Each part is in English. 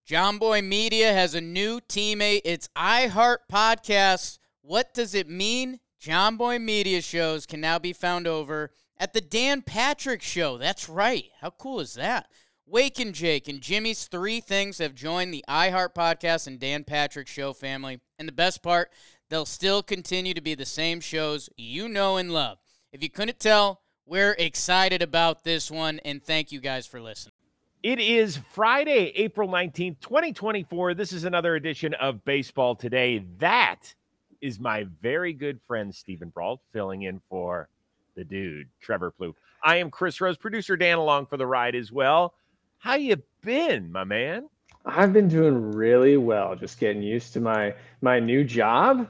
John Boy Media has a new teammate. It's iHeart Podcasts. What does it mean? John Boy Media shows can now be found over at the Dan Patrick Show. That's right. How cool is that? Wake and Jake and Jimmy's Three Things have joined the iHeart Podcast and Dan Patrick Show family. And the best part, they'll still continue to be the same shows you know and love. If you couldn't tell, we're excited about this one, and thank you guys for listening. It is Friday, April 19th, 2024. This is another edition of Baseball Today. That is my very good friend, Stephen Brault, filling in for the dude, Trevor Plouffe. I am Chris Rose, producer Dan along for the ride as well. How you been, my man? I've been doing really well, just getting used to my new job.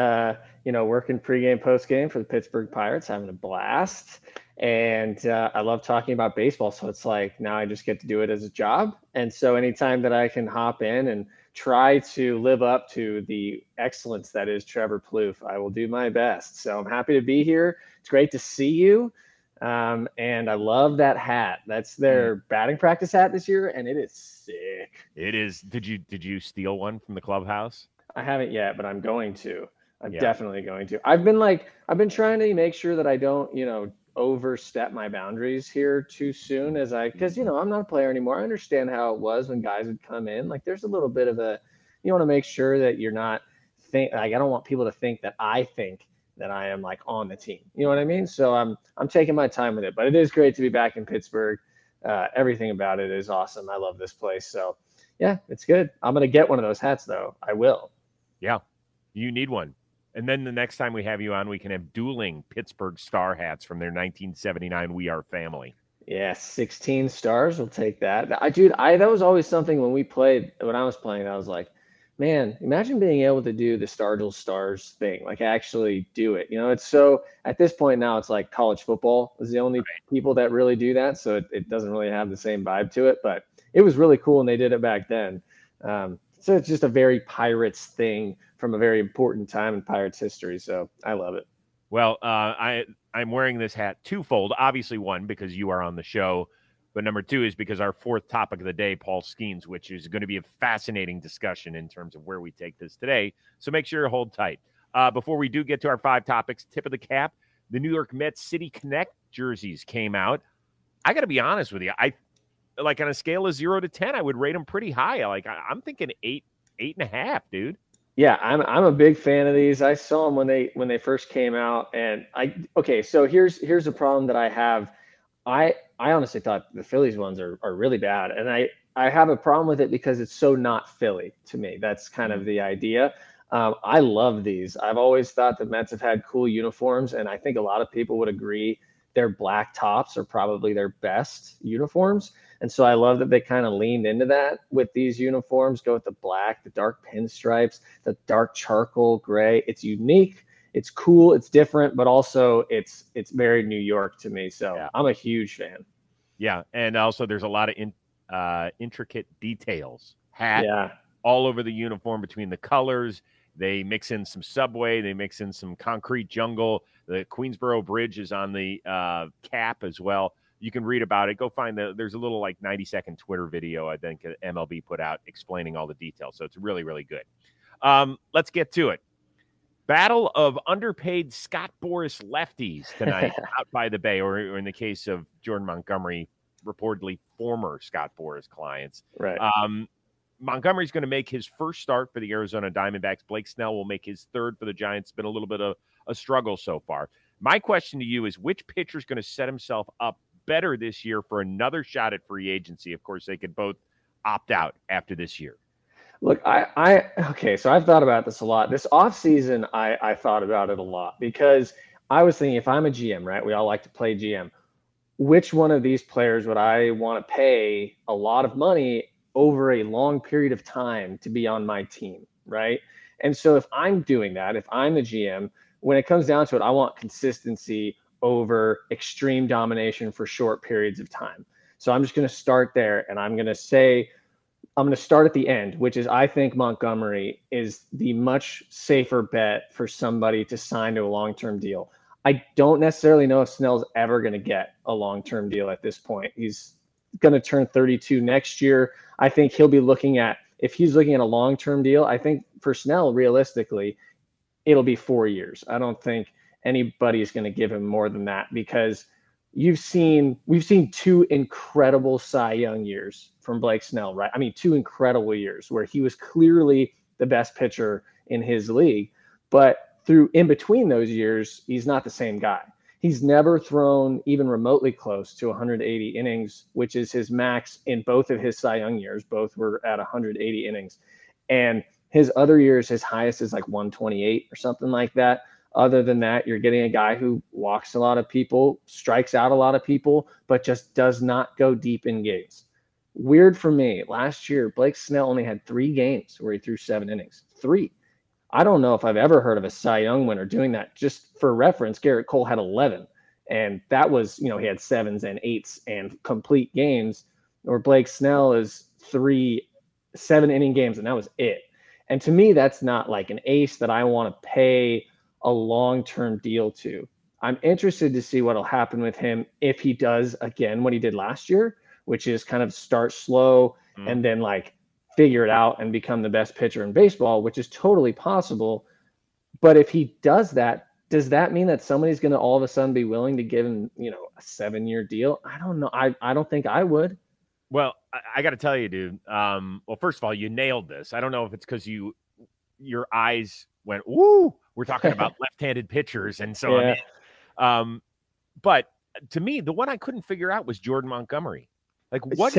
Working pregame, postgame for the Pittsburgh Pirates, having a blast. And I love talking about baseball. So it's like now I just get to do it as a job. And so anytime that I can hop in and try to live up to the excellence that is Trevor Plouffe, I will do my best. So I'm happy to be here. It's great to see you. And I love that hat. That's their batting practice hat this year, and it is sick. It is. Did you steal one from the clubhouse? I haven't yet, but I'm going to. I'm definitely going to. I've been trying to make sure that I don't, overstep my boundaries here too soon because I'm not a player anymore. I understand how it was when guys would come in. Like there's a little bit of you want to make sure that you're not I don't want people to think that I think that I am like on the team. You know what I mean? So I'm taking my time with it, but it is great to be back in Pittsburgh. Everything about it is awesome. I love this place. So yeah, it's good. I'm going to get one of those hats though. I will. Yeah, you need one. And then the next time we have you on, we can have dueling Pittsburgh Star hats from their 1979 We Are Family. Yeah, 16 stars. We'll take that. That was always something when I was playing, I was like, man, imagine being able to do the Stargell Stars thing, like actually do it. It's so at this point now, it's like college football is the only people that really do that. So it doesn't really have the same vibe to it, but it was really cool. And they did it back then. So it's just a very Pirates thing from a very important time in Pirates history. So I love it. Well, I'm wearing this hat twofold. Obviously, one, because you are on the show. But number two is because our fourth topic of the day, Paul Skeens, which is going to be a fascinating discussion in terms of where we take this today. So make sure you hold tight. Before we do get to our five topics, tip of the cap, the New York Mets City Connect jerseys came out. I got to be honest with you. Like on a scale of 0 to 10, I would rate them pretty high. I'm thinking 8.5, dude. Yeah, I'm a big fan of these. I saw them when they first came out, and so here's a problem that I have. I honestly thought the Phillies ones are really bad, and I have a problem with it because it's so not Philly to me. That's kind of the idea. I love these. I've always thought the Mets have had cool uniforms, and I think a lot of people would agree their black tops are probably their best uniforms. And so I love that they kind of leaned into that with these uniforms, go with the black, the dark pinstripes, the dark charcoal gray. It's unique. It's cool. It's different, but also it's very New York to me. So yeah. I'm a huge fan. Yeah. And also there's a lot of intricate details. All over the uniform between the colors. They mix in some subway. They mix in some concrete jungle. The Queensboro Bridge is on the cap as well. You can read about it. Go find there's a little 90-second Twitter video I think MLB put out explaining all the details. So it's really, really good. Let's get to it. Battle of underpaid Scott Boras lefties tonight out by the Bay, or in the case of Jordan Montgomery, reportedly former Scott Boras clients. Right. Montgomery's going to make his first start for the Arizona Diamondbacks. Blake Snell will make his third for the Giants. It's been a little bit of a struggle so far. My question to you is, which pitcher is going to set himself up better this year for another shot at free agency? Of course, they could both opt out after this year. Look, so I've thought about this a lot. This offseason, I thought about it a lot because I was thinking, if I'm a GM, right, we all like to play GM, which one of these players would I want to pay a lot of money over a long period of time to be on my team, right? And so if I'm doing that, if I'm the GM, when it comes down to it, I want consistency over extreme domination for short periods of time. So I'm just going to start there, and I'm going to start at the end, which is I think Montgomery is the much safer bet for somebody to sign to a long-term deal. I don't necessarily know if Snell's ever going to get a long-term deal at this point. He's going to turn 32 next year. I think he'll be looking at if he's looking at a long-term deal, I think for Snell, realistically, it'll be 4 years. I don't think anybody's going to give him more than that, because we've seen 2 incredible Cy Young years from Blake Snell, right? I mean, 2 incredible years where he was clearly the best pitcher in his league, but through in between those years, he's not the same guy. He's never thrown even remotely close to 180 innings, which is his max in both of his Cy Young years. Both were at 180 innings. And his other years, his highest is like 128 or something like that. Other than that, you're getting a guy who walks a lot of people, strikes out a lot of people, but just does not go deep in games. Weird for me. Last year, Blake Snell only had 3 games where he threw 7 innings. 3. I don't know if I've ever heard of a Cy Young winner doing that. Just for reference, Garrett Cole had 11, and that was, he had 7s and 8s and complete games, or Blake Snell is 3 7-inning games, and that was it. And to me, that's not like an ace that I want to pay a long-term deal to. I'm interested to see what'll happen with him if he does again what he did last year, which is kind of start slow and then like figure it out and become the best pitcher in baseball, which is totally possible. But if he does that, does that mean that somebody's going to all of a sudden be willing to give him, a 7-year deal? I don't know. I don't think I would. Well, I got to tell you, dude. Well, first of all, you nailed this. I don't know if it's because your eyes went, "Ooh, we're talking about left-handed pitchers," and so yeah. But to me, the one I couldn't figure out was Jordan Montgomery. Like,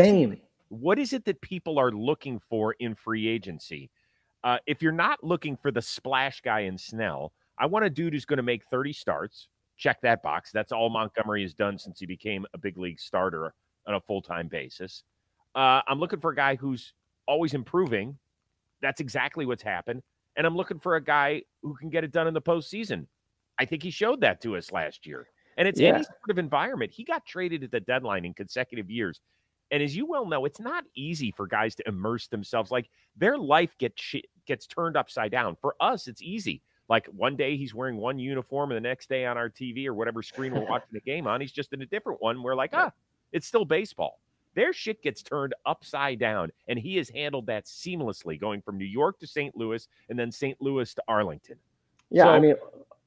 what is it that people are looking for in free agency? If you're not looking for the splash guy in Snell, I want a dude who's going to make 30 starts. Check that box. That's all Montgomery has done since he became a big league starter on a full-time basis. I'm looking for a guy who's always improving. That's exactly what's happened. And I'm looking for a guy who can get it done in the postseason. I think he showed that to us last year. And it's any sort of environment. He got traded at the deadline in consecutive years. And as you well know, it's not easy for guys to immerse themselves. Like, their life gets turned upside down. For us, it's easy. Like, one day he's wearing one uniform, and the next day on our TV or whatever screen we're watching the game on, he's just in a different one. We're like, it's still baseball. Their shit gets turned upside down, and he has handled that seamlessly, going from New York to St. Louis and then St. Louis to Arlington. Yeah, so, I mean,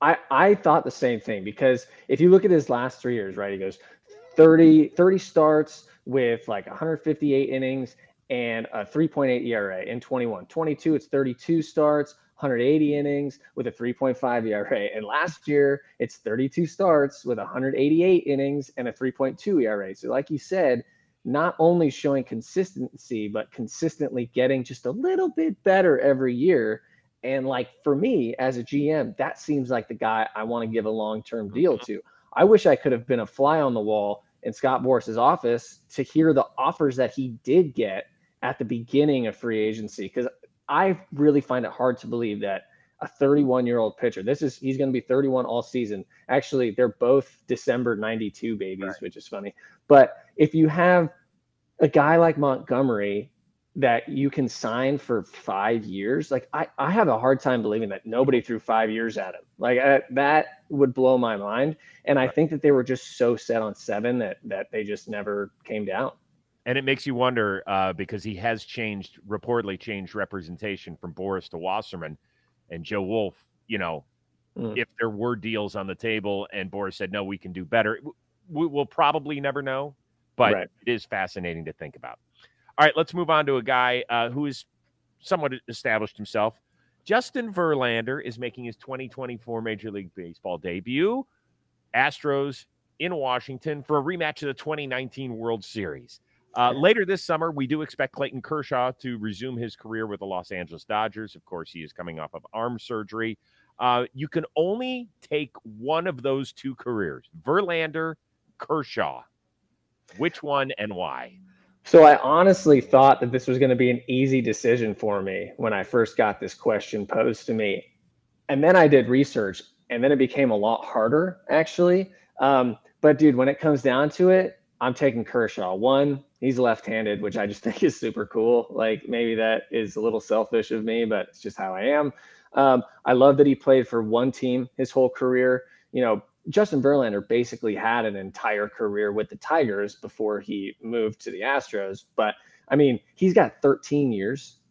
I thought the same thing, because if you look at his last 3 years, right, he goes 30 starts with like 158 innings and a 3.8 ERA in 21. 22, it's 32 starts, 180 innings with a 3.5 ERA. And last year, it's 32 starts with 188 innings and a 3.2 ERA. So like you said, not only showing consistency, but consistently getting just a little bit better every year. And like, for me as a GM, that seems like the guy I want to give a long-term deal to. I wish I could have been a fly on the wall in Scott Boras's office to hear the offers that he did get at the beginning of free agency, because I really find it hard to believe that a 31-year-old pitcher, he's going to be 31 all season. Actually, they're both December 92 babies, right, which is funny. But if you have a guy like Montgomery that you can sign for 5 years, like I have a hard time believing that nobody threw 5 years at him. Like that would blow my mind. And I think that they were just so set on 7 that they just never came down. And it makes you wonder, because he has reportedly changed representation from Boras to Wasserman and Joe Wolf, if there were deals on the table and Boras said, no, we can do better. We'll probably never know, but It is fascinating to think about. All right, let's move on to a guy who is somewhat established himself. Justin Verlander is making his 2024 Major League Baseball debut. Astros in Washington for a rematch of the 2019 World Series. Later this summer, we do expect Clayton Kershaw to resume his career with the Los Angeles Dodgers. Of course, he is coming off of arm surgery. You can only take one of those 2 careers, Verlander, Kershaw. Which one and why? So I honestly thought that this was going to be an easy decision for me when I first got this question posed to me. And then I did research, and then it became a lot harder, actually. But, dude, when it comes down to it, I'm taking Kershaw. One, he's left-handed, which I just think is super cool. Like, maybe that is a little selfish of me, but it's just how I am. I love that he played for one team his whole career. Justin Verlander basically had an entire career with the Tigers before he moved to the Astros. But, I mean, he's got 13 years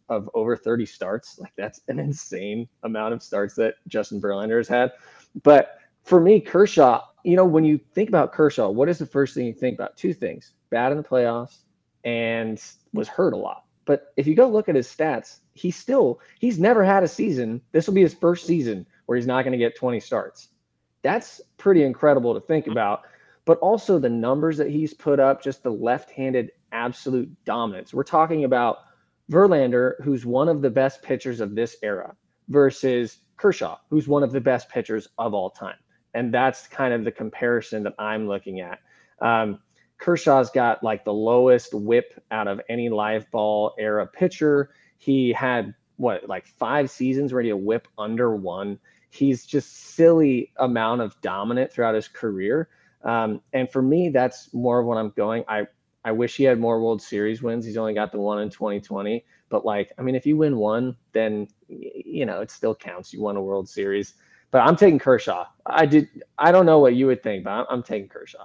of over 30 starts. Like that's an insane amount of starts that Justin Verlander has had. But for me, Kershaw, when you think about Kershaw, what is the first thing you think about? Two things: bad in the playoffs and was hurt a lot. But if you go look at his stats, he's never had a season. This will be his first season where he's not going to get 20 starts. That's pretty incredible to think about. But also the numbers that he's put up, just the left-handed absolute dominance. We're talking about Verlander, who's one of the best pitchers of this era, versus Kershaw, who's one of the best pitchers of all time. And that's kind of the comparison that I'm looking at. Kershaw's got like the lowest whip out of any live ball era pitcher. He had 5 seasons where he had a whip under 1. He's just silly amount of dominant throughout his career. And for me, that's more of what I'm going. I wish he had more World Series wins. He's only got the one in 2020. But if you win one, then, it still counts. You won a World Series. But I'm taking Kershaw. I don't know what you would think, but I'm taking Kershaw.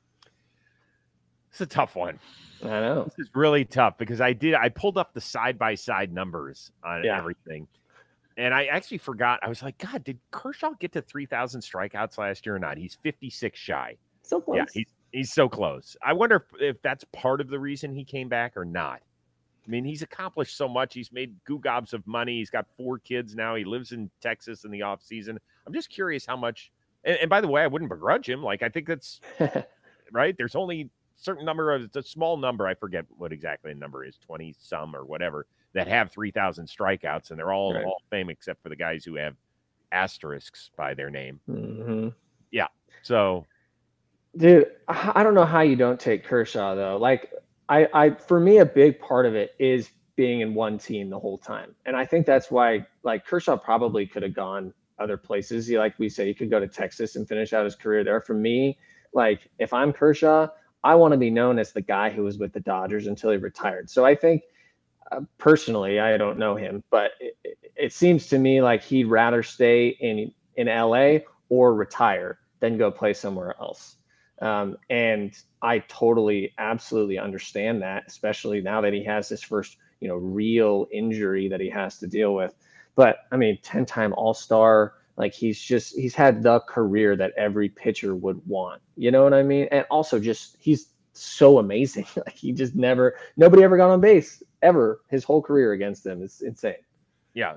It's a tough one. I know. This is really tough because I pulled up the side-by-side numbers on everything. And I actually forgot. I was like, God, did Kershaw get to 3,000 strikeouts last year or not? He's 56 shy. So close. Yeah, he's so close. I wonder if that's part of the reason he came back or not. I mean, he's accomplished so much. He's made goo gobs of money. He's got 4 kids now. He lives in Texas in the off season. I'm just curious how much. And by the way, I wouldn't begrudge him. I think that's right. There's only certain number of, it's a small number. I forget what exactly the number is, 20 some or whatever, that have 3,000 strikeouts, and they're all Hall of Fame except for the guys who have asterisks by their name. Mm-hmm. Yeah. So, dude, I don't know how you don't take Kershaw though. For me, a big part of it is being in one team the whole time. And I think that's why Kershaw probably could have gone other places. Like we say, he could go to Texas and finish out his career there. For me, if I'm Kershaw, I want to be known as the guy who was with the Dodgers until he retired. So I think personally, I don't know him, but it seems to me like he'd rather stay in LA or retire than go play somewhere else. And I totally, absolutely understand that, especially now that he has this first, real injury that he has to deal with. But 10-time All-Star, he's had the career that every pitcher would want. You know what I mean? And also he's so amazing. Nobody ever got on base ever his whole career against him. It's insane. Yeah.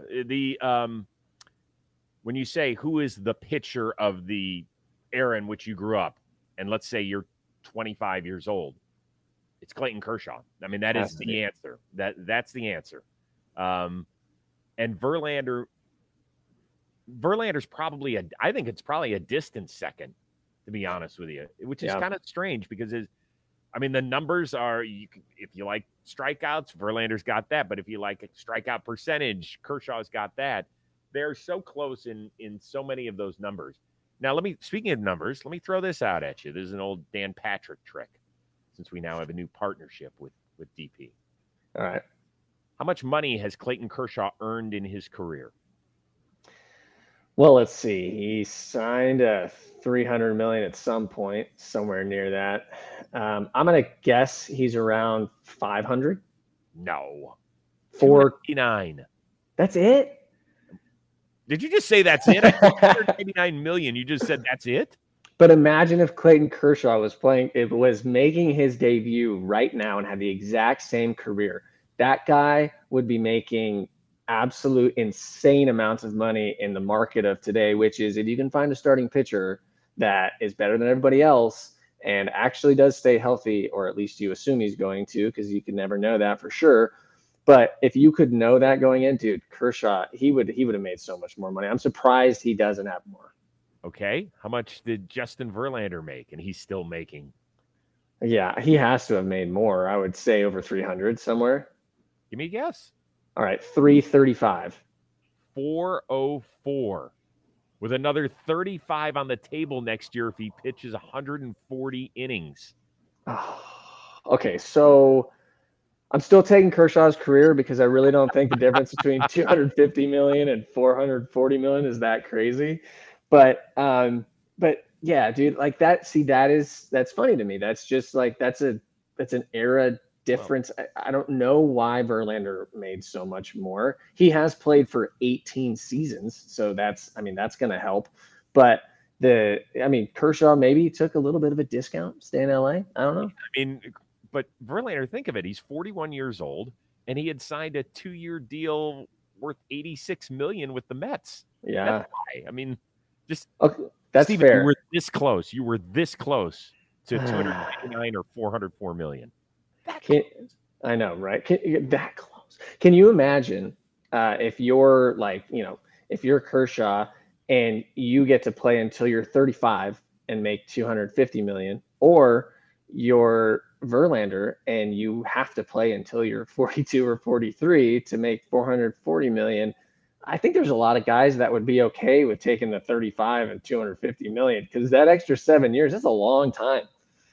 When you say who is the pitcher of the era in which you grew up, and let's say you're 25 years old, it's Clayton Kershaw. That is the answer. That's the answer. And Verlander's probably I think it's probably a distant second, to be honest with you, which is kind of strange because the numbers are, if you like strikeouts, Verlander's got that. But if you like strikeout percentage, Kershaw's got that. They're so close in so many of those numbers. Now, speaking of numbers, let me throw this out at you. This is an old Dan Patrick trick, since we now have a new partnership with DP. All right. How much money has Clayton Kershaw earned in his career? Well, let's see. He signed a $300 million at some point, somewhere near that. I'm going to guess he's around 500. No. 489. That's it? Did you just say that's it? I think 189 million. You just said that's it? But imagine if Clayton Kershaw was making his debut right now and had the exact same career. That guy would be making absolute insane amounts of money in the market of today, which is if you can find a starting pitcher that is better than everybody else and actually does stay healthy, or at least you assume he's going to, because you can never know that for sure. But if you could know that going in, dude, Kershaw, he would have made so much more money. I'm surprised he doesn't have more. Okay. How much did Justin Verlander make? And he's still making. Yeah, he has to have made more. I would say over 300 somewhere. Give me a guess. All right, 335. 404. With another 35 on the table next year if he pitches 140 innings. Okay, so I'm still taking Kershaw's career because I really don't think the difference between 250 million and 440 million is that crazy. But yeah, dude, like that. See, that's funny to me. That's just like that's an era difference. I don't know why Verlander made so much more. He has played for 18 seasons, so that's going to help. But Kershaw maybe took a little bit of a discount staying in LA. I don't know. But Verlander, think of it. He's 41 years old, and he had signed a 2-year deal worth $86 million with the Mets. Yeah. That's why. That's Steven, fair. You were this close. You were this close to 299 or 404 million. I know, right? That close. Can you imagine if you're if you're Kershaw and you get to play until you're 35 and make 250 million, or you're Verlander and you have to play until you're 42 or 43 to make 440 million? I think there's a lot of guys that would be okay with taking the 35 and 250 million, because that extra 7 years, that's a long time.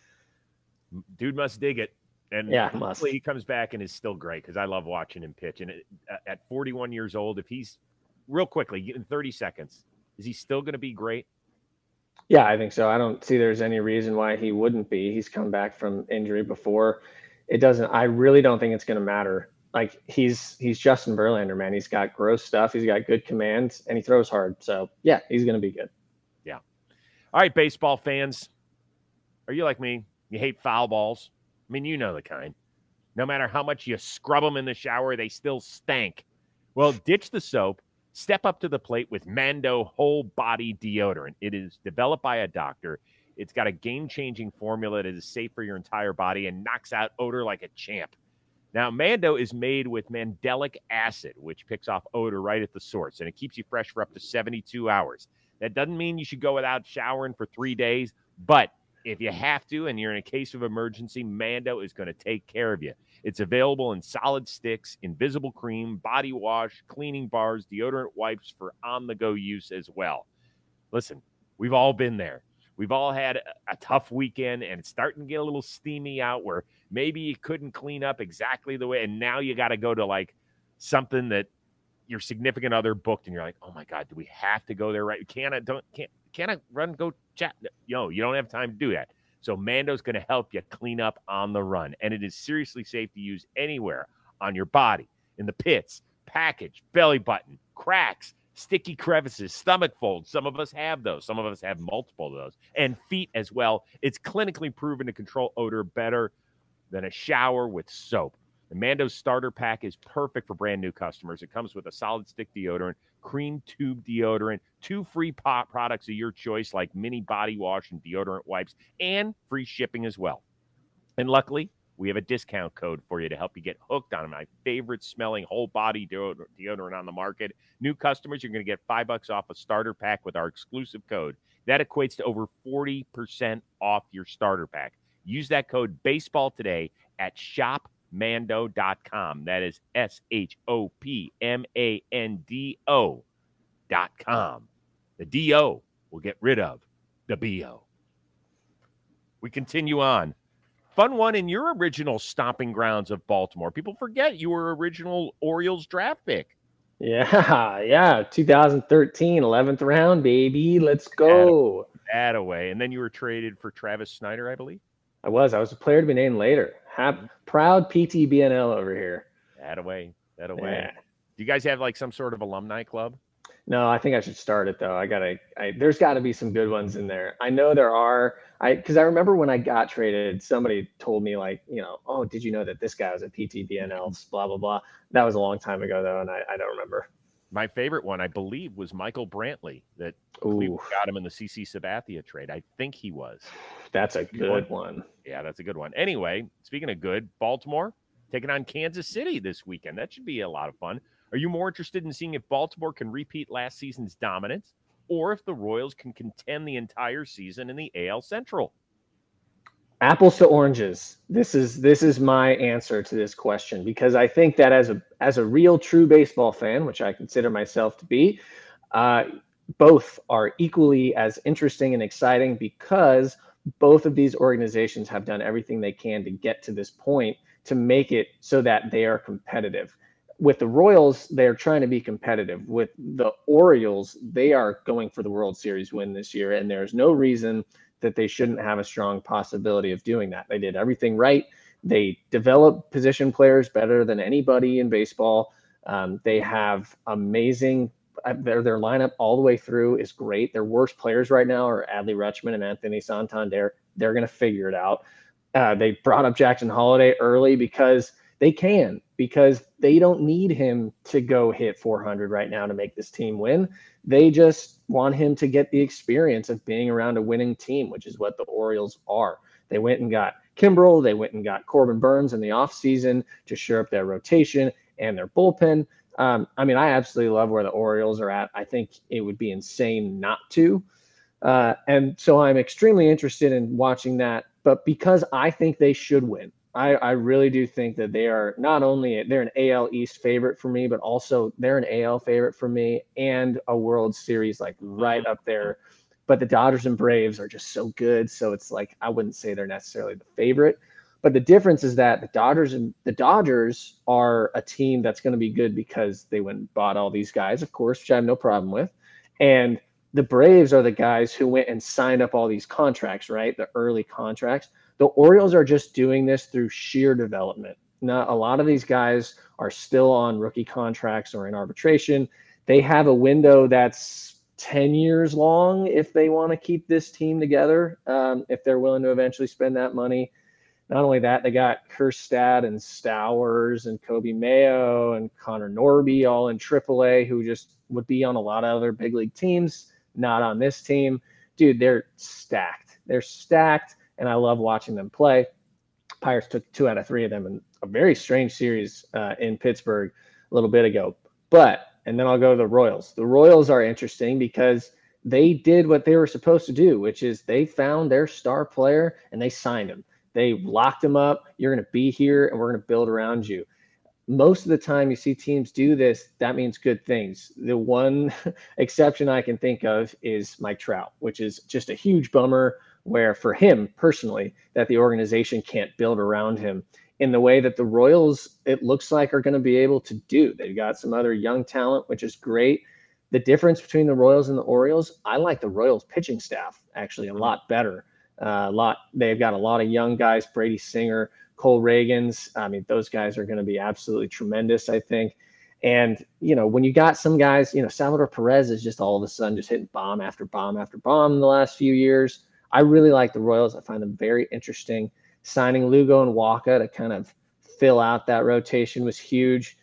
Dude must dig it. And hopefully he comes back and is still great, because I love watching him pitch. And at 41 years old, if he's real quickly in 30 seconds, is he still going to be great? Yeah, I think so. I don't see there's any reason why he wouldn't be. He's come back from injury before. I really don't think it's going to matter. Like, he's Justin Verlander, man. He's got gross stuff. He's got good command, and he throws hard. So, yeah, he's going to be good. Yeah. All right, baseball fans. Are you like me? You hate foul balls? You know the kind. No matter how much you scrub them in the shower, they still stank. Well, ditch the soap. Step up to the plate with Mando Whole Body Deodorant. It is developed by a doctor. It's got a game-changing formula that is safe for your entire body and knocks out odor like a champ. Now, Mando is made with mandelic acid, which picks off odor right at the source, and it keeps you fresh for up to 72 hours. That doesn't mean you should go without showering for 3 days, but if you have to and you're in a case of emergency, Mando is going to take care of you. It's available in solid sticks, invisible cream, body wash, cleaning bars, deodorant wipes for on-the-go use as well. Listen, we've all been there. We've all had a tough weekend, and it's starting to get a little steamy out where maybe you couldn't clean up exactly the way, and now you got to go to like something that your significant other booked, and you're like, oh my God, do we have to go there right? Can't I run, go chat? You don't have time to do that. So Mando's going to help you clean up on the run, and it is seriously safe to use anywhere on your body, in the pits, package, belly button, cracks, sticky crevices, stomach folds. Some of us have those. Some of us have multiple of those, and feet as well. It's clinically proven to control odor better than a shower with soap. The Mando starter pack is perfect for brand new customers. It comes with a solid stick deodorant, cream tube deodorant, 2 free products of your choice like mini body wash and deodorant wipes, and free shipping as well. And luckily, we have a discount code for you to help you get hooked on my favorite smelling whole body deodorant on the market. New customers, you're going to get $5 off a starter pack with our exclusive code. That equates to over 40% off your starter pack. Use that code BASEBALL today at shopmando.com. That is SHOPMANDO.com. The DO will get rid of the BO. We continue on. Fun one in your original stomping grounds of Baltimore. People forget you were original Orioles draft pick. Yeah. 2013, 11th round, baby. Let's go. That away. And then you were traded for Travis Snyder, I believe. I was a player to be named later. Proud PTBNL over here. That away. Yeah. Do you guys have like some sort of alumni club? No, I think I should start it though. There's got to be some good ones in there. I know there are. Because I remember when I got traded, somebody told me like, oh, did you know that this guy was a PTBNL? Blah blah blah. That was a long time ago though, and I don't remember. My favorite one, I believe, was Michael Brantley. That Cleveland got him in the CC Sabathia trade. I think he was. That's a good one. Yeah, that's a good one. Anyway, speaking of good, Baltimore taking on Kansas City this weekend. That should be a lot of fun. Are you more interested in seeing if Baltimore can repeat last season's dominance, or if the Royals can contend the entire season in the AL Central? Apples to oranges. This is my answer to this question, because I think that as a real true baseball fan, which I consider myself to be, both are equally as interesting and exciting, because both of these organizations have done everything they can to get to this point to make it so that they are competitive. With the Royals, they're trying to be competitive. With the Orioles, they are going for the World Series win this year, and there's no reason that they shouldn't have a strong possibility of doing that. They did everything right. They develop position players better than anybody in baseball. They have amazing. Their lineup all the way through is great. Their worst players right now are Adley Rutschman and Anthony Santander. They're going to figure it out. They brought up Jackson Holliday early because they don't need him to go hit 400 right now to make this team win. They just want him to get the experience of being around a winning team, which is what the Orioles are. They went and got Kimbrel. They went and got Corbin Burns in the offseason to shore up their rotation and their bullpen. I I absolutely love where the Orioles are at. I think it would be insane not to. And so I'm extremely interested in watching that. But because I think they should win, I really do think that they are not only they're an AL East favorite for me, but also they're an AL favorite for me and a World Series like right up there. But the Dodgers and Braves are just so good. So it's like I wouldn't say they're necessarily the favorite. But the difference is that the Dodgers are a team that's going to be good because they went and bought all these guys, of course, which I have no problem with. And the Braves are the guys who went and signed up all these contracts, right? The early contracts. The Orioles are just doing this through sheer development. Now, a lot of these guys are still on rookie contracts or in arbitration. They have a window that's 10 years long if they want to keep this team together, if they're willing to eventually spend that money. Not only that, they got Kjerstad and Stowers and Kobe Mayo and Connor Norby all in AAA who just would be on a lot of other big league teams, not on this team. Dude, they're stacked. They're stacked. And I love watching them play. Pirates took 2 out of 3 of them in a very strange series in Pittsburgh a little bit ago. And then I'll go to the Royals. The Royals are interesting because they did what they were supposed to do, which is they found their star player and they signed him. They locked him up. You're going to be here and we're going to build around you. Most of the time you see teams do this, that means good things. The one exception I can think of is Mike Trout, which is just a huge bummer where for him personally, that the organization can't build around him in the way that the Royals, it looks like, are going to be able to do. They've got some other young talent, which is great. The difference between the Royals and the Orioles, I like the Royals pitching staff actually a lot better. They've got a lot of young guys, Brady Singer, Cole Reagans. Those guys are going to be absolutely tremendous, I think. And, when you got some guys, Salvador Perez is just all of a sudden just hitting bomb after bomb after bomb in the last few years. I really like the Royals. I find them very interesting. Signing Lugo and Waka to kind of fill out that rotation was huge.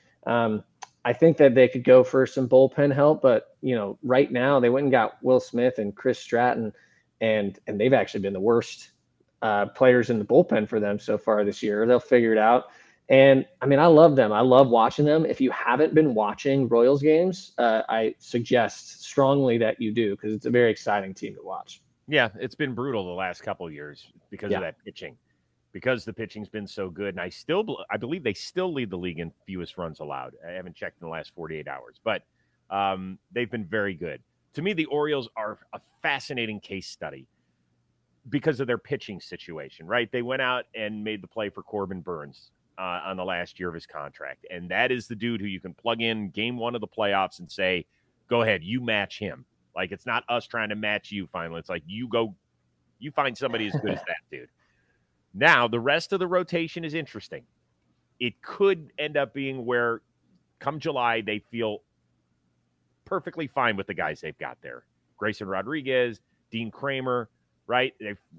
I think that they could go for some bullpen help, but, right now they went and got Will Smith and Chris Stratton, and they've actually been the worst players in the bullpen for them so far this year. They'll figure it out. And, I love them. I love watching them. If you haven't been watching Royals games, I suggest strongly that you do because it's a very exciting team to watch. Yeah, it's been brutal the last couple of years because of that pitching, because the pitching's been so good. And I believe they still lead the league in fewest runs allowed. I haven't checked in the last 48 hours, but they've been very good. To me, the Orioles are a fascinating case study because of their pitching situation, right? They went out and made the play for Corbin Burns on the last year of his contract. And that is the dude who you can plug in game 1 of the playoffs and say, go ahead, you match him. Like, it's not us trying to match you finally. It's like you find somebody as good as that dude. Now, the rest of the rotation is interesting. It could end up being where come July, they feel perfectly fine with the guys they've got there. Grayson Rodriguez, Dean Kramer, right?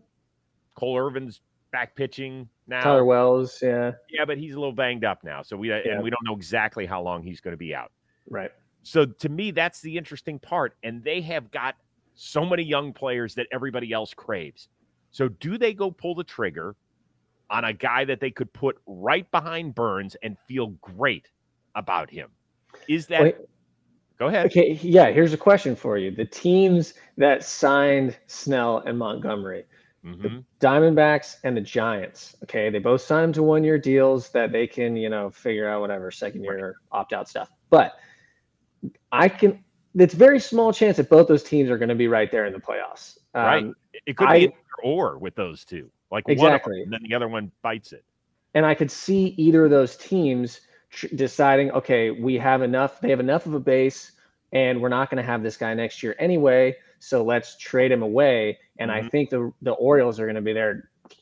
Cole Irvin's back pitching now. Tyler Wells, yeah. Yeah, but he's a little banged up now. So we don't know exactly how long he's going to be out. Right. So to me, that's the interesting part. And they have got so many young players that everybody else craves. So do they go pull the trigger on a guy that they could put right behind Burns and feel great about him? Is that... Wait. Go ahead. Okay, yeah, here's a question for you. The teams that signed Snell and Montgomery, the Diamondbacks and the Giants, okay, they both signed them to 1-year deals that they can, figure out whatever, second year opt-out stuff. But it's very small chance that both those teams are going to be right there in the playoffs. Right. It could be either or with those two. Like exactly. One of them, and then the other one bites it. And I could see either of those teams deciding, okay, they have enough of a base and we're not going to have this guy next year anyway. So let's trade him away. And I think the Orioles are going to be there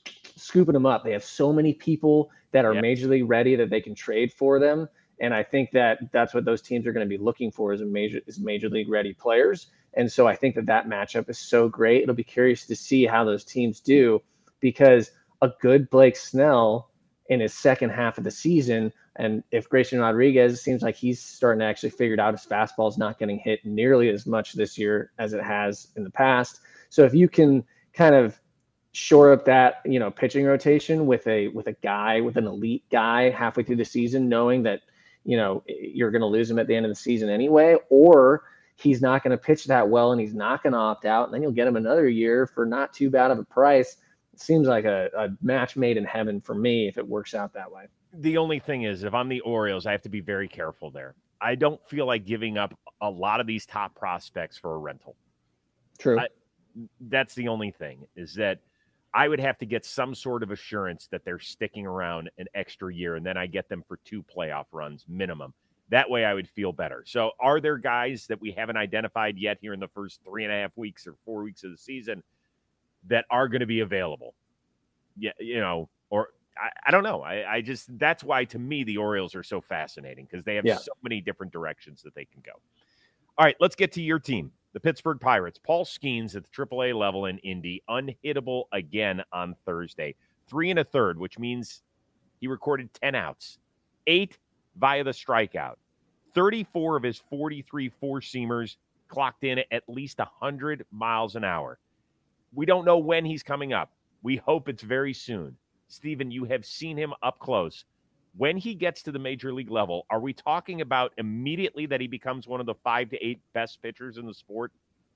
scooping them up. They have so many people that are major league ready that they can trade for them. And I think that's what those teams are going to be looking for is major league ready players. And so I think that matchup is so great. It'll be curious to see how those teams do, because a good Blake Snell in his second half of the season, and if Grayson Rodriguez seems like he's starting to actually figure it out, his fastball is not getting hit nearly as much this year as it has in the past. So if you can kind of shore up that, pitching rotation with an elite guy halfway through the season, knowing that, you're going to lose him at the end of the season anyway, or he's not going to pitch that well and he's not going to opt out, and then you'll get him another year for not too bad of a price. It seems like a match made in heaven for me if it works out that way. The only thing is, if I'm the Orioles, I have to be very careful there. I don't feel like giving up a lot of these top prospects for a rental. True. That's the only thing, is that I would have to get some sort of assurance that they're sticking around an extra year, and then I get them for 2 playoff runs minimum. That way I would feel better. So are there guys that we haven't identified yet here in the first 3.5 weeks or 4 weeks of the season that are going to be available? Yeah, or I don't know. I just, that's why to me the Orioles are so fascinating, because they have so many different directions that they can go. All right, let's get to your team, the Pittsburgh Pirates. Paul Skeens at the AAA level in Indy, unhittable again on Thursday. 3 1/3, which means he recorded 10 outs, 8 via the strikeout. 34 of his 43 four-seamers clocked in at least 100 miles an hour. We don't know when he's coming up. We hope it's very soon. Steven, you have seen him up close. When he gets to the major league level, are we talking about immediately that he becomes one of the 5 to 8 best pitchers in the sport?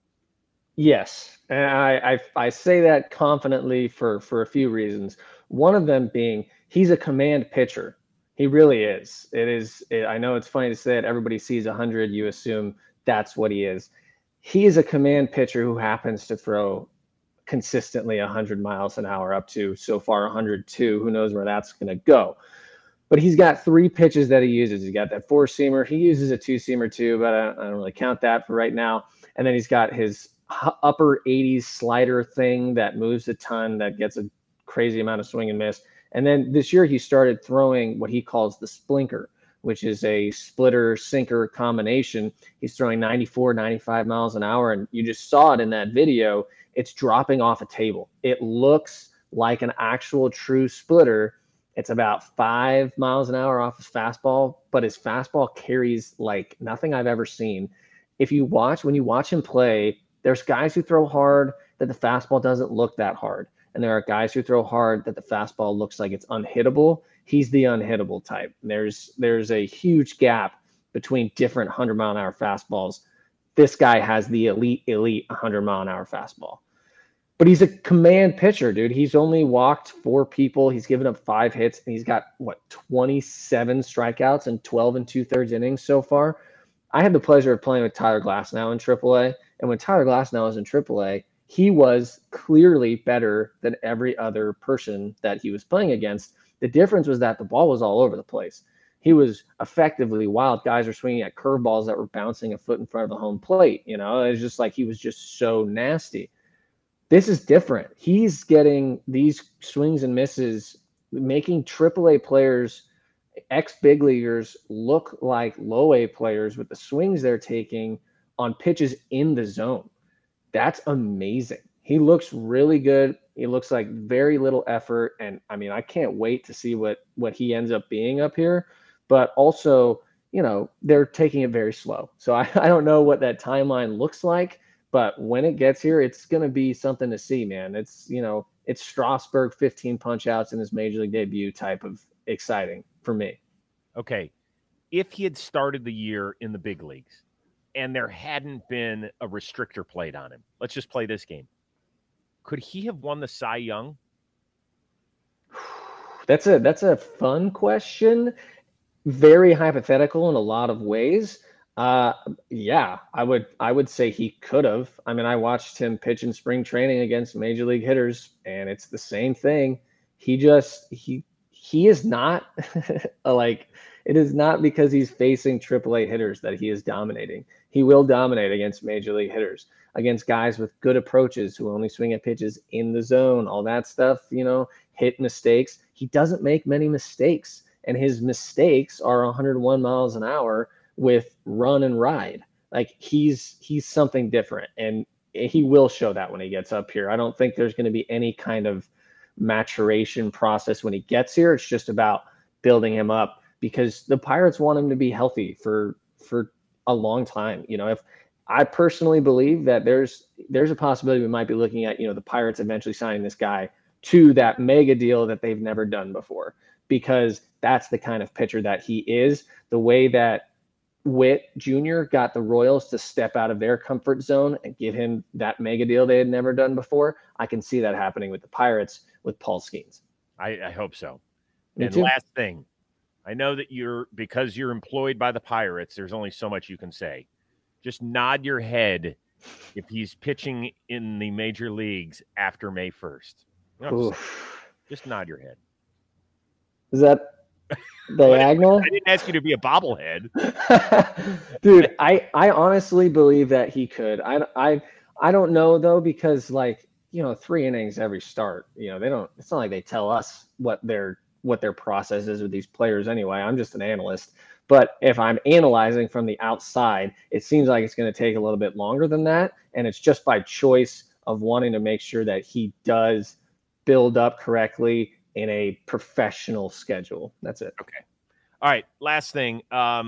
Yes. And I say that confidently for a few reasons. One of them being he's a command pitcher. He really is. I know it's funny to say it. Everybody sees 100. You assume that's what he is. He is a command pitcher who happens to throw consistently 100 miles an hour, up to so far 102. Who knows where that's going to go? But he's got 3 pitches that he uses. He's got that 4-seamer. He uses a 2-seamer too, but I don't really count that for right now. And then he's got his upper 80s slider thing that moves a ton, that gets a crazy amount of swing and miss. And then this year he started throwing what he calls the splinker, which is a splitter sinker combination. He's throwing 94, 95 miles an hour. And you just saw it in that video. It's dropping off a table. It looks like an actual true splitter. It's about 5 miles an hour off his fastball, but his fastball carries like nothing I've ever seen. When you watch him play, there's guys who throw hard that the fastball doesn't look that hard. And there are guys who throw hard that the fastball looks like it's unhittable. He's the unhittable type. There's a huge gap between different 100-mile-an-hour fastballs. This guy has the elite 100-mile-an-hour fastball. But he's a command pitcher, dude. He's only walked 4 people. He's given up 5 hits, and he's got, 27 strikeouts and 12 2/3 innings so far. I had the pleasure of playing with Tyler Glasnow in AAA, and when Tyler Glasnow was in AAA, he was clearly better than every other person that he was playing against. The difference was that the ball was all over the place. He was effectively wild. Guys were swinging at curveballs that were bouncing a foot in front of the home plate. It was just like he was just so nasty. This is different. He's getting these swings and misses, making AAA players, ex-big leaguers, look like low-A players with the swings they're taking on pitches in the zone. That's amazing. He looks really good. He looks like very little effort. And, I can't wait to see what he ends up being up here. But also, they're taking it very slow. So I don't know what that timeline looks like. But when it gets here, it's going to be something to see, man. It's Strasburg 15 punch outs in his major league debut type of exciting for me. Okay. If he had started the year in the big leagues and there hadn't been a restrictor played on him, let's just play this game. Could he have won the Cy Young? That's a fun question. Very hypothetical in a lot of ways. Yeah, I would say he could have. I watched him pitch in spring training against major league hitters, and it's the same thing. He is not it is not because he's facing AAA hitters that he is dominating. He will dominate against major league hitters, against guys with good approaches who only swing at pitches in the zone, all that stuff. hit mistakes. He doesn't make many mistakes, and his mistakes are 101 miles an hour with run and ride. Like he's something different, and he will show that when he gets up here. I don't think there's going to be any kind of maturation process when he gets here. It's just about building him up, because the Pirates want him to be healthy for a long time. You know, if I personally believe that there's a possibility we might be looking at, you know, the Pirates eventually signing this guy to that mega deal that they've never done before, because that's the kind of pitcher that he is. The way that Witt Jr. got the Royals to step out of their comfort zone and give him that mega deal they had never done before, I can see that happening with the Pirates with Paul Skeens. I hope so. Me and too. Last thing, I know that because you're employed by the Pirates, there's only so much you can say. Just nod your head if he's pitching in the major leagues after May 1st. You know, just nod your head. Is that diagonal? I didn't ask you to be a bobblehead. Dude, I honestly believe that he could. I don't know though, because like, you know, 3 innings every start, you know, it's not like they tell us what their process is with these players anyway. I'm just an analyst. But if I'm analyzing from the outside, it seems like it's going to take a little bit longer than that. And it's just by choice of wanting to make sure that he does build up correctly in a professional schedule. That's it. Okay. All right. Last thing.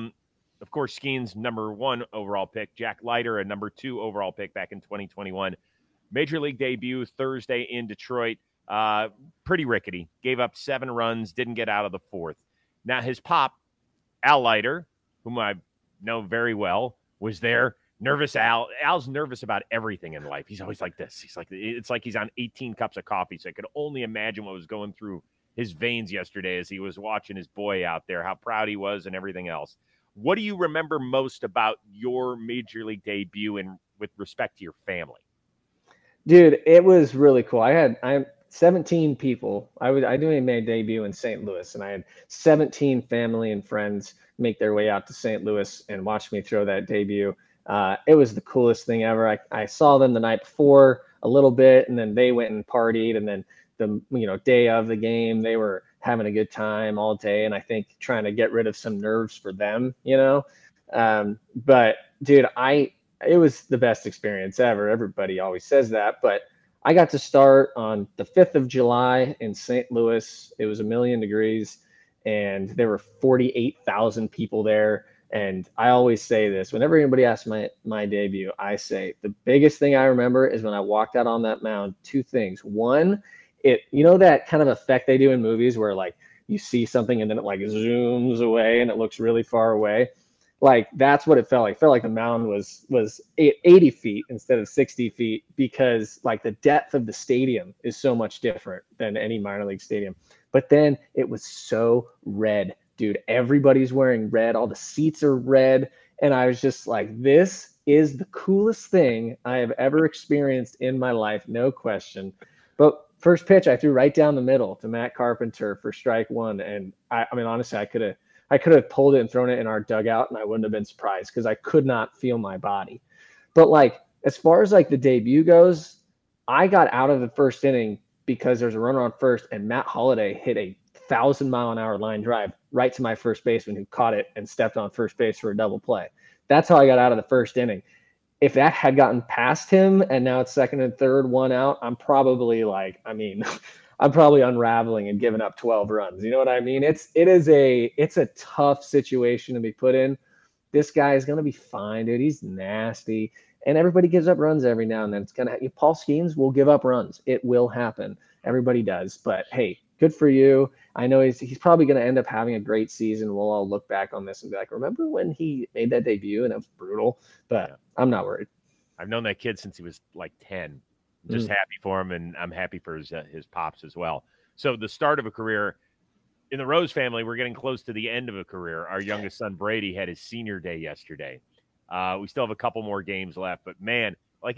Of course, Skeens, number 1 overall pick. Jack Leiter, a number 2 overall pick back in 2021. Major league debut Thursday in Detroit. Pretty rickety. Gave up 7 runs, didn't get out of the 4th. Now, his pop, Al Leiter, whom I know very well, was there. Nervous Al. Al's nervous about everything in life. He's always like this. It's like he's on 18 cups of coffee. So I could only imagine what was going through his veins yesterday as he was watching his boy out there, how proud he was and everything else. What do you remember most about your major league debut and with respect to your family? Dude, it was really cool. I 17 people. I doing my debut in St. Louis, and I had 17 family and friends make their way out to St. Louis and watch me throw that debut. It was the coolest thing ever. I saw them the night before a little bit, and then they went and partied, and then the day of the game, they were having a good time all day, and I think trying to get rid of some nerves for them, you know. But dude, it was the best experience ever. Everybody always says that, but I got to start on the 5th of July in St. Louis. It was 1,000,000 degrees, and there were 48,000 people there. And I always say this, whenever anybody asks my debut, I say the biggest thing I remember is when I walked out on that mound, 2 things. One, that kind of effect they do in movies where like you see something and then it like zooms away and it looks really far away. Like that's what it felt like. It felt like the mound was 80 feet instead of 60 feet, because like the depth of the stadium is so much different than any minor league stadium. But then it was so red, dude. Everybody's wearing red. All the seats are red. And I was just like, this is the coolest thing I have ever experienced in my life. No question. But first pitch, I threw right down the middle to Matt Carpenter for strike 1. And I mean, honestly, I could have pulled it and thrown it in our dugout and I wouldn't have been surprised because I could not feel my body. But like, as far as like the debut goes, I got out of the first inning because there's a runner on first and Matt Holliday hit a 1,000-mile-an-hour line drive right to my first baseman, who caught it and stepped on first base for a double play. That's how I got out of the first inning. If that had gotten past him and now it's second and third, 1 out, I'm probably I'm probably unraveling and giving up 12 runs. You know what I mean? It's a tough situation to be put in. This guy is going to be fine, dude. He's nasty. And everybody gives up runs every now and then. Paul Skeens will give up runs. It will happen. Everybody does. But hey, good for you. I know he's probably going to end up having a great season. We'll all look back on this and be like, remember when he made that debut and it was brutal? But yeah. I'm not worried. I've known that kid since he was like 10. I'm just happy for him, and I'm happy for his pops as well. So the start of a career in the Rose family, we're getting close to the end of a career. Our youngest son, Brady, had his senior day yesterday. We still have a couple more games left, but man,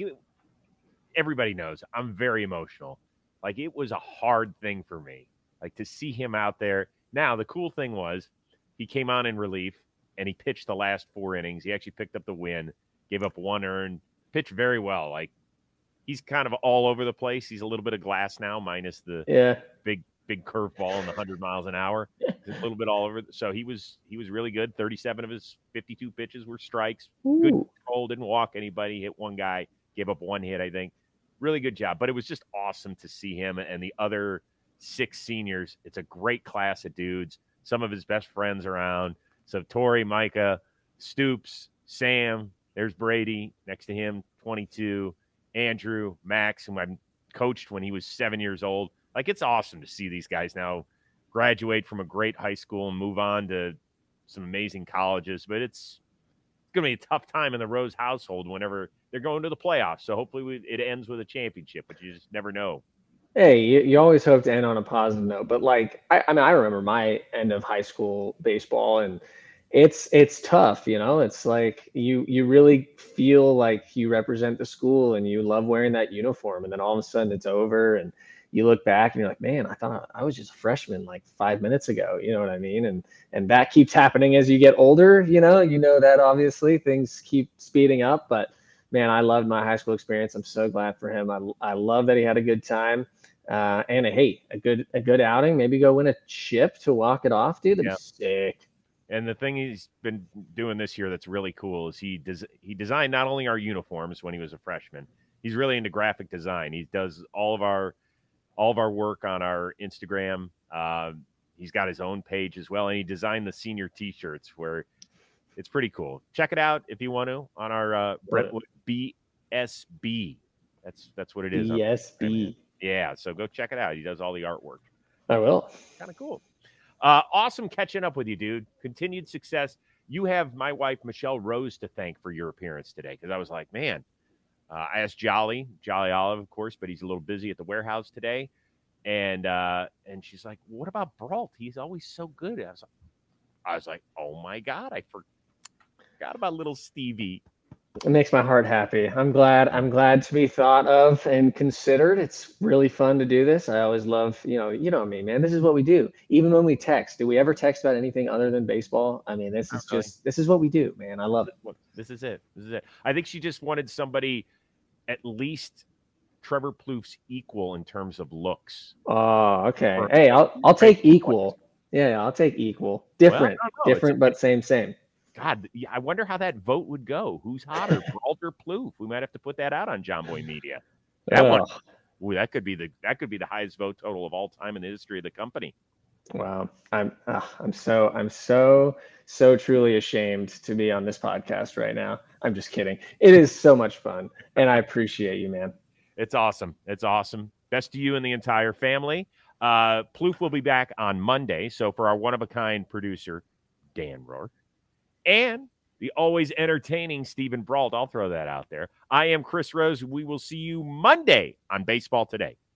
everybody knows I'm very emotional. Like, it was a hard thing for me, like, to see him out there. Now, the cool thing was he came on in relief and he pitched the last 4 innings. He actually picked up the win, gave up 1 earned, pitched very well. Like, he's kind of all over the place. He's a little bit of glass now, minus the big big curveball in the 100 miles an hour, a little bit all over. So he was really good. 37 of his 52 pitches were strikes. Ooh. Good control, didn't walk anybody, hit one guy, gave up one hit, I think. Really good job. But it was just awesome to see him and the other 6 seniors. It's a great class of dudes. Some of his best friends around. So Tori, Micah, Stoops, Sam, there's Brady next to him, 22, Andrew, Max, whom I coached when he was 7 years old. Like, it's awesome to see these guys now graduate from a great high school and move on to some amazing colleges. But it's going to be a tough time in the Rose household whenever they're going to the playoffs. So hopefully it ends with a championship, but you just never know. Hey, you always hope to end on a positive note. But, like, I mean, I remember my end of high school baseball, and it's tough, you know. It's like you really feel like you represent the school and you love wearing that uniform, and then all of a sudden it's over and you look back and you're like, man, I thought I was just a freshman like 5 minutes ago. You know what I mean? And that keeps happening as you get older. You know that obviously things keep speeding up. But man, I loved my high school experience. I'm so glad for him. I love that he had a good time. And a good outing. Maybe go win a chip to walk it off, dude. That'd be sick. And the thing he's been doing this year that's really cool is he designed not only our uniforms when he was a freshman. He's really into graphic design. He does all of our work on our Instagram. He's got his own page as well, and he designed the senior T-shirts where it's pretty cool. Check it out if you want to on our Brentwood BSB. That's what it is. BSB. Yeah, so go check it out. He does all the artwork. I will. Kind of cool. Awesome catching up with you, dude. Continued success. You have my wife, Michelle Rose, to thank for your appearance today, because I was like, man, I asked Jolly Olive, of course, but he's a little busy at the warehouse today. And she's like, what about Brault? He's always so good. I was like, oh, my God, I forgot about little Stevie. It makes my heart happy. I'm glad to be thought of and considered. It's really fun to do this. I always love, you know me, man. This is what we do. Even when we text, do we ever text about anything other than baseball? I mean, this is what we do, man. I love it. This is it. I think she just wanted somebody at least Trevor Plouffe's equal in terms of looks. Oh, okay. Hey, I'll take equal. Yeah, I'll take equal. Different, but same. God, I wonder how that vote would go. Who's hotter, Brault or Plouffe? We might have to put that out on John Boy Media. That one, that could be the highest vote total of all time in the history of the company. Wow, I'm so truly ashamed to be on this podcast right now. I'm just kidding. It is so much fun, and I appreciate you, man. It's awesome. Best to you and the entire family. Plouffe will be back on Monday. So for our one-of-a-kind producer, Dan Rourke, and the always entertaining Stephen Brault, I'll throw that out there. I am Chris Rose. We will see you Monday on Baseball Today.